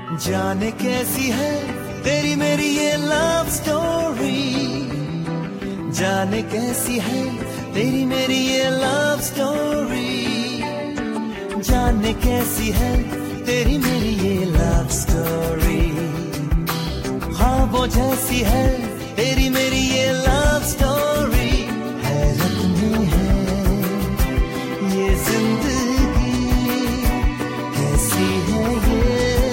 जाने कैसी है तेरी मेरी ये लव स्टोरी, जाने कैसी है तेरी मेरी ये लव स्टोरी, जाने कैसी है तेरी मेरी ये लव स्टोरी। ख्वाबों जैसी है तेरी मेरी ये लव स्टोरी, हैरत में है ये जिंदगी, कैसी है ये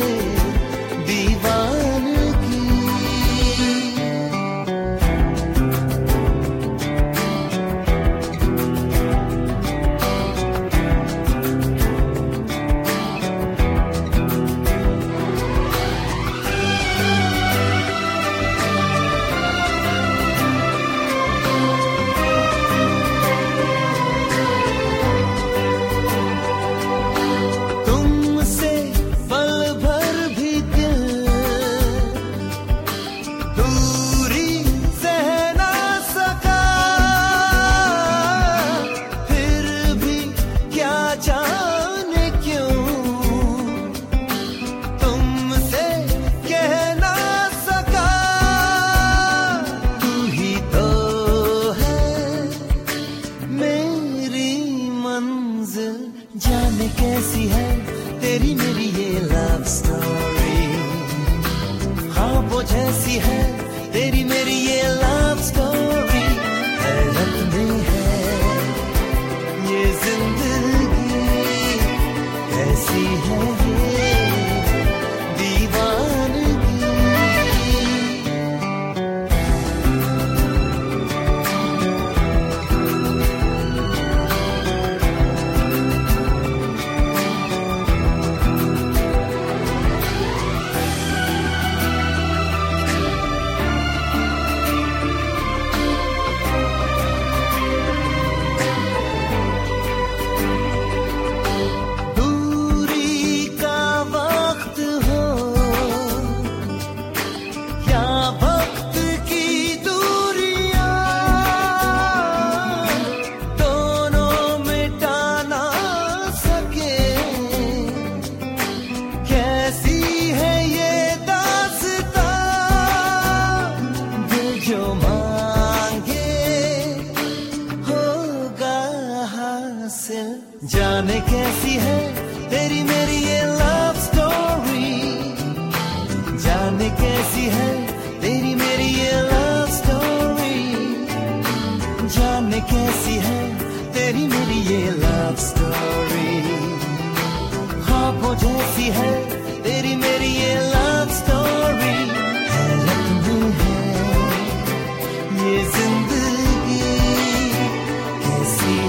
जाने कैसी है तेरी मेरी ये लव स्टोरी, ख्वाबों जैसी है तेरी मेरी ये लव स्टोरी, हैरत में है ये जिंदगी, कैसी है ये दीवानगी। जाने कैसी है तेरी मेरी ये लव स्टोरी, जाने कैसी है तेरी मेरी ये लव स्टोरी, जाने कैसी है तेरी मेरी ये लव स्टोरी। ख्वाबों जैसी है तेरी मेरी ये लव स्टोरी, हैरत में है ये जिंदगी, कैसी